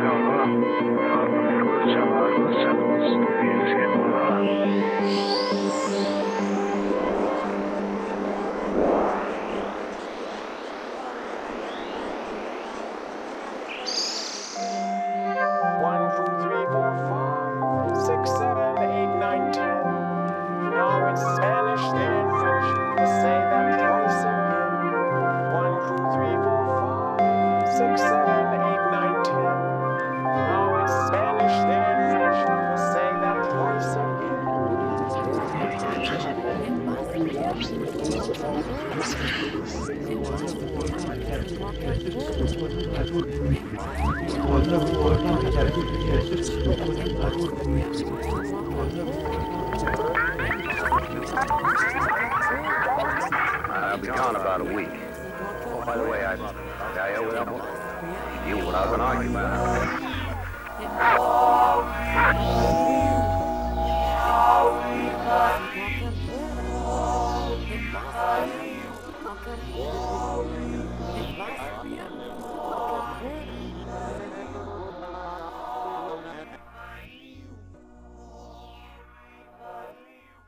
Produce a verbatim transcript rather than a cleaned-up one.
I'll be gone about a week. Oh, by the way, I, I owe you what I was going to argue about.